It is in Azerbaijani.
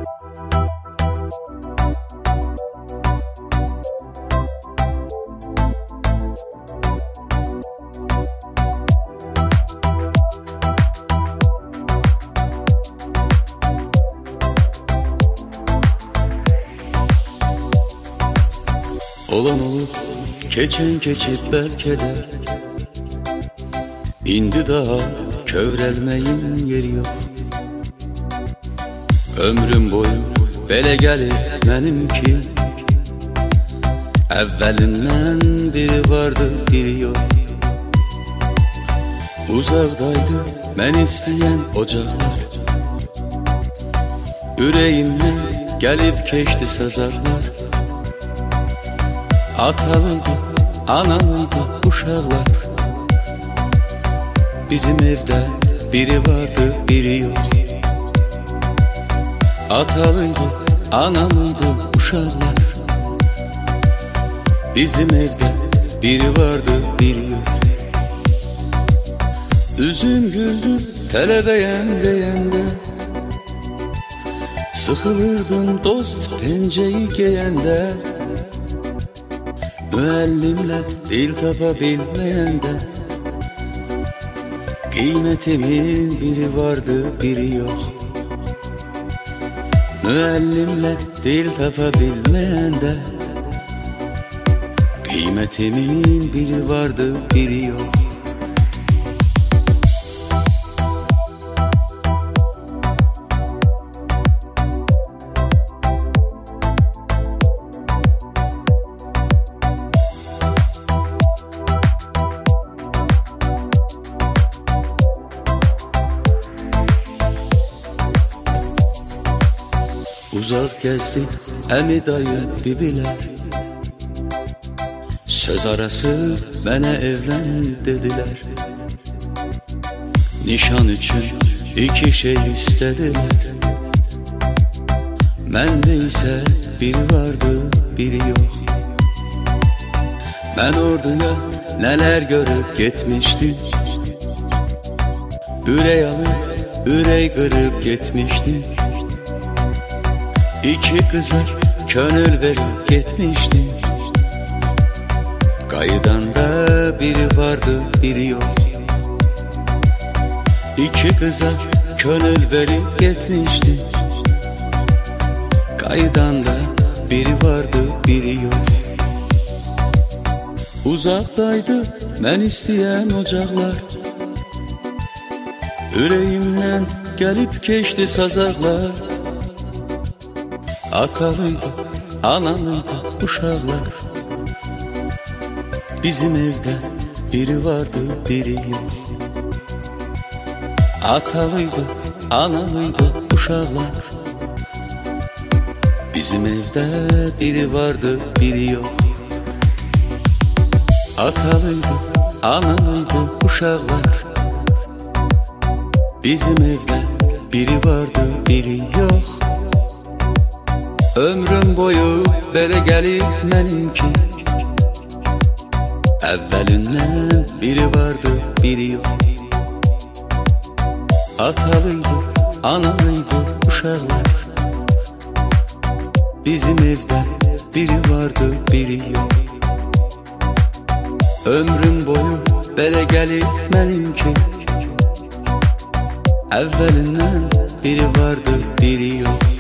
Olan olup keçen keçip belki de indi daha kövrelmeyin yeri yok. Ömrüm boyu belə gəlib mənim ki, əvvəlindən biri vardı, biri yok. Uzaqdaydı mən istəyən ocaqlar, ürəyimdən gəlib keçdi sazaqlar. Atalıydı, analıydı uşaqlar, bizim evdə biri vardı, biri yok. Atalıydı, analıydı uşaqlar, bizim evdə biri vardı, biri yok. Üzüm güldü tələbəyəm deyəndə, sıxılırdım dost pencəyi geyəndə. Müəllimlə dil tapa bilməyəndə, qiymetimin biri vardı, biri yok. Müəllimlə dil tapa bilməyəndə, qiymetimin biri vardı, biri yok. Uzaq gəzdi əmi dayı bibilər, söz arası mənə evlən dedilər. Nişan üçün iki şey istədilər, məndə isə biri vardı, biri yok. Mən orduya nələr görüb getmişdim, ürək alıb, ürək qırıb getmişdim. İki kıza könül verip gitmiştim, qayıdanda biri vardı, biri yok. İki kıza könül verip gitmiştim, qayıdanda biri vardı, biri yok. Uzaqdaydı mən istəyən ocaqlar, ürəyimdən gəlib keçdi sazaqlar. Atalıydı, analıydı uşaqlar, bizim evdə biri vardı, biri yok. Atalıydı, analıydı uşaqlar, bizim evdə biri vardı, biri yok. Atalıydı, analıydı uşaqlar, bizim evdə biri vardı, biri yok. Ömrüm boyu belə gəlib mənim ki, əvvəlindən biri vardı, biri yok. Atalıydı, analıydı uşaqlar, bizim evdə biri vardı, biri yok. Ömrüm boyu belə gəlib mənim ki, əvvəlindən biri vardı, biri yok.